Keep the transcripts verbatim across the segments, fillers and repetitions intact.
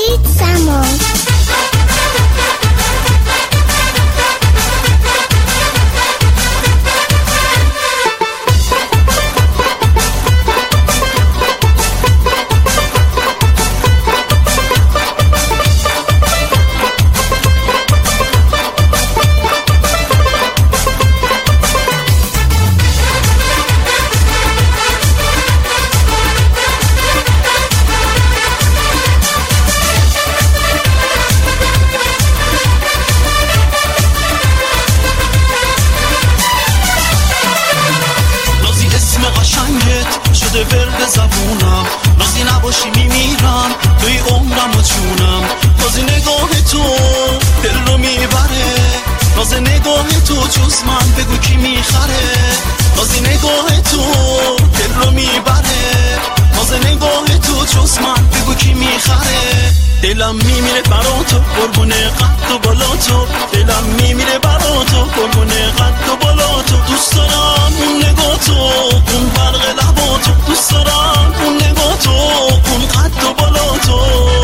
نوید زمان. شده ورد زبونم، نازی نباشی میمیرم توی عمرم و جونم. نازی نگاه تو دل رو میبره، ناز نگاه تو جز من بگو کی میخره. نازی نگاه تو دل رو میبره، ناز نگاه تو جز من بگو کی میخره. دلم میمیره برا تو قربونه قد و بالا تو، دلم میمیره برا تو قربونه قد و بالا تو. دوست دارم اون نگاه تو، اون برق لبا تو، دوست دارم اون نگاه تو، اون قد و بالا تو.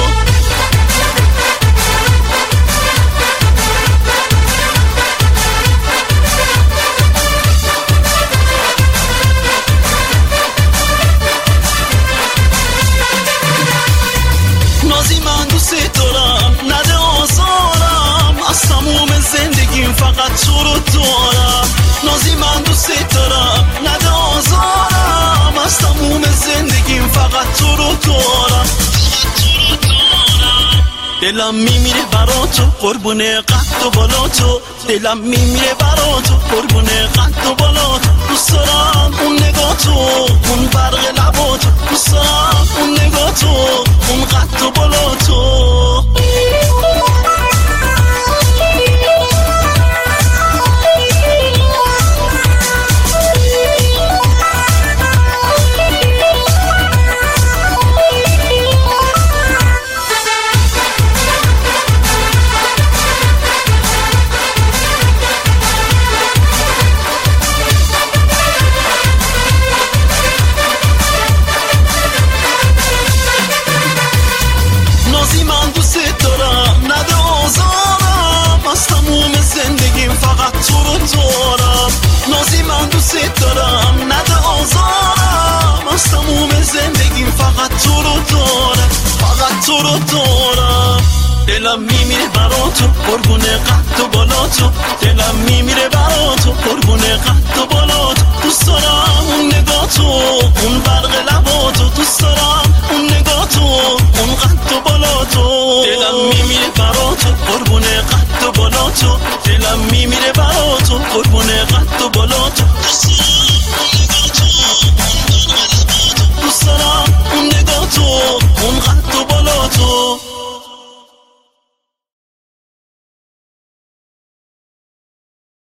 نازی من دوست دارم نده آزارم، از تموم زندگیم فقط تو رو دارم. نازی من دوست دارم نده آزارم، از تموم زندگیم فقط تو رو دارم. دلم میمیره برا تو قربونه قد و بالا تو، دلم میمیره برا تو قربونه قد و بالا تو. دوست دارم اون نگاه تو، اون برق لبا تو، دوست دارم اون نگاه تو، اون قد و بالا تو. نازی من دوست دارم نده آزارم، از تموم زندگیم فقط تو رو دارم. نازی من دوست دارم نده آزارم، از تموم زندگیم فقط تو رو دارم، فقط تو رو دارم. دلم میمیره برا تو قربونه قد و بالا تو، دلم میمیره برا تو قربونه قد و بالا تو. دوست دارم اون نگاه تو، اون برق لبا تو، دوست دارم اون نگاه تو، اون قد و بالا تو. دلم میمیره برا تو قربونه قد و بالا تو، دلم میمیره برا تو قربونه قد و بالا تو.